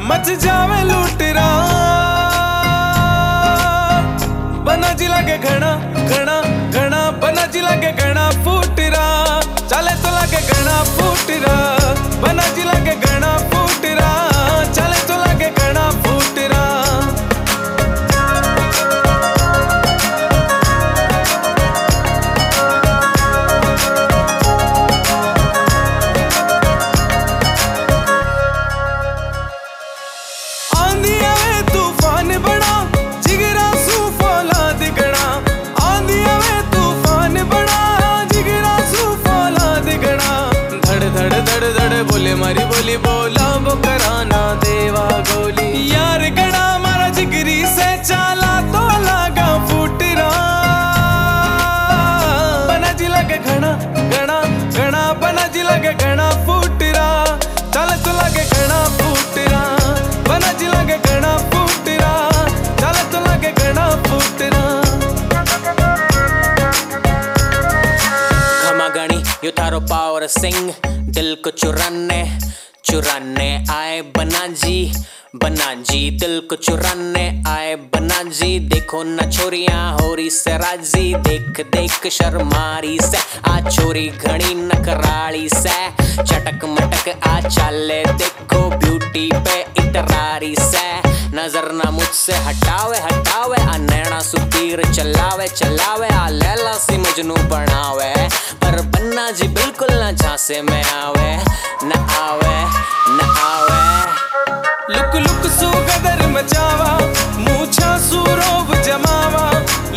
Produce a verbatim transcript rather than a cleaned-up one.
much जावे लूटरा बना जी लागे घना घना घना बना जी लागे घना फूटरा चले तो लागे घना फूटरा बना जी लागे घना फूटरा चले तो लागे घना फूटरा आंधी आवे तूफान बड़ा जिगरा सूफला दिगड़ा आंधी आवे तूफान बड़ा जिगरा सूफला दिगड़ा धड़ धड़ धड़ धड़ बोले मारी बोली बोला वो कराना देवा गोली यार गड़ा मारा जिगरी से चाला तो लागा फूटरा बना जी लगे घना घना घना बना जी लगे घना फूटरा चल तो लगे घना फूटरा बना जी लगे घना फूटरा चल तो लगे घना फूटरा घमागणी यू थारो पावर सिंह दिल को चुराने चुराने आए बना जी बना जी दिल को चुराने आए बना जी देखो न छोरियां होरी से राजी देख देख शर्मारी से आ छोरी घनी नखराली से चटक मटक आ चाले देखो ब्यूटी पे इतरारी से नजर ना मुझसे हटावे हटावे आ नैना सुतीर चलावे चलावे आ लैला सी मजनू बनावे पर बन्ना जी बिल्कुल ना झांसे में आवे न आवे न आवे लुक लुक सू गदर मचावा मूछा सू रोब जमावा